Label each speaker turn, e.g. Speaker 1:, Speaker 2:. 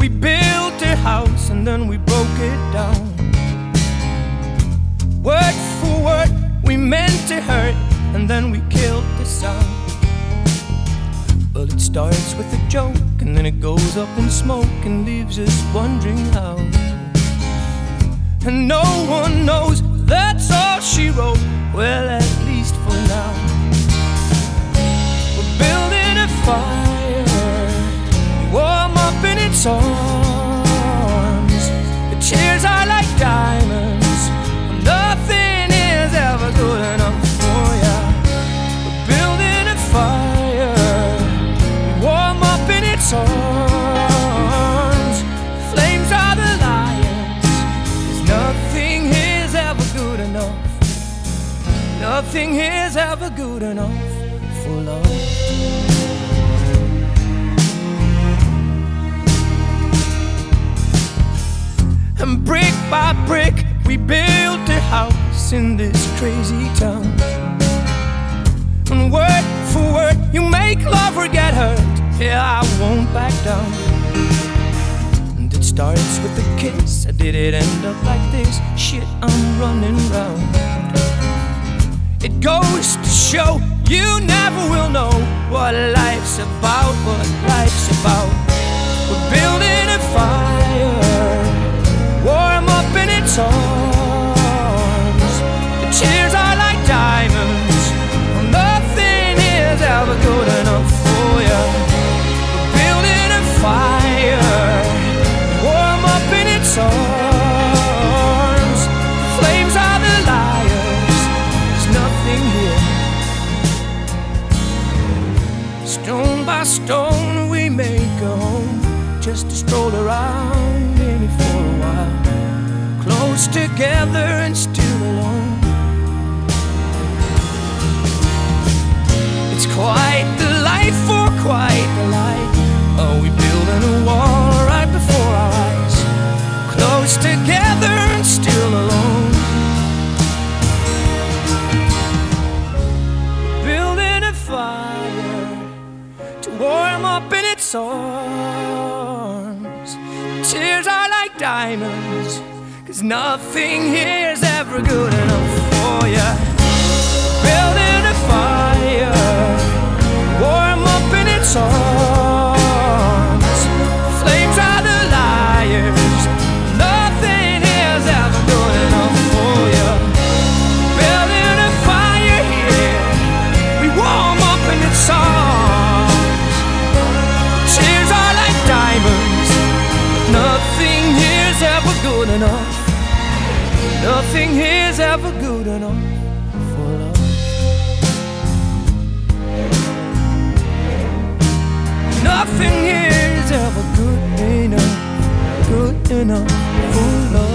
Speaker 1: We built a house and then we broke it down. Word for word, we meant to hurt, and then we killed the sound. Well, it starts with a joke, and then it goes up in smoke and leaves us wondering how. And no one knows, that's all she wrote. Well, at least for now. We're building a fire, we warm up in its arms. The tears are like diamonds, and nothing is ever good enough for ya. We're building a fire, we warm up in its arms. Flames are the lions, 'cause nothing is ever good enough. Nothing is ever good enough for love. And brick by brick, we built a house in this crazy town. And word for word, you make love or get hurt. Yeah, I won't back down. And it starts with a kiss. Did it end up like this? Shit, I'm running round. It goes to show you never will know what life's about, what life's about. We're building a fire, warm up in its arms. The tears are like diamonds, well, nothing is ever good enough for ya. We're building a fire, warm up in its arms. Flames are the liars, there's nothing here. Stone by stone we make a home, just to stroll around in it for a while. Close together and still alone. It's quite the life for quite the life. Oh, we building a wall right before our eyes. Close together and still alone. Building a fire to warm up in its arms. Tears are like diamonds, 'cause nothing here's ever good enough for ya. Building a fire, warm up in its arms. Flames are the liars, nothing is ever good enough for ya. Building a fire here, we warm up in its arms. Tears are like diamonds, nothing here's ever good enough. Nothing here's ever good enough for love. Nothing here's ever good enough for love.